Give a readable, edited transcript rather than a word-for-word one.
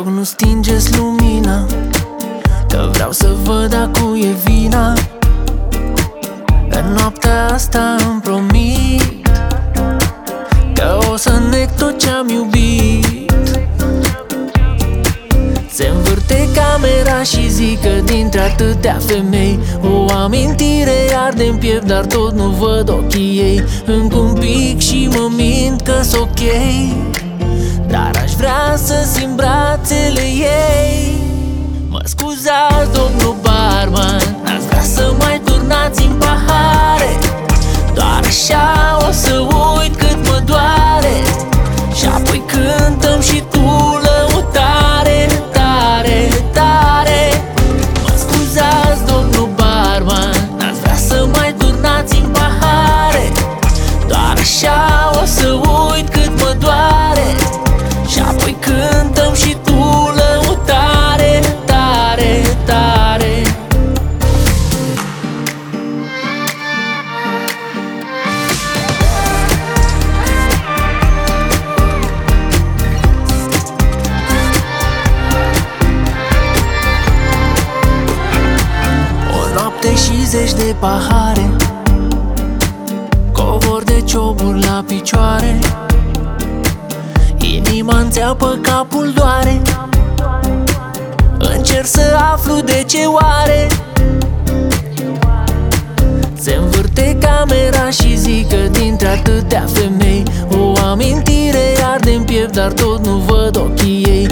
rog, nu stingeți lumina, că vreau să văd a cui e vina. În noaptea asta îmi promit că o să neg tot ce-am iubit. Se învârte camera și zic că dintre atâtea femei o amintire arde-n piept, dar tot nu văd ochii ei. Încă un pic și mă mint că-s ok, dar aș vrea să simt brațele ei. Mă scuzați, domnul barman, n-ați vrea să mai turnați-mi pahare? Doar așa o să uit cât mă doare, și apoi cântăm și tu lăutare, tare, tare. Mă scuzați, domnul barman, n-ați vrea să mai turnați-mi pahare? Doar așa o să uit cât mă doare, și apoi cântăm și tu lăutare, tare, tare. O noapte și zeci de pahare, covor de cioburi la picioare, inima-mi țeapă, capul doare, încerc să aflu de ce oare. Se învârte camera și zic că dintre atâtea femei o amintire arde-n piept, dar tot nu văd ochii ei.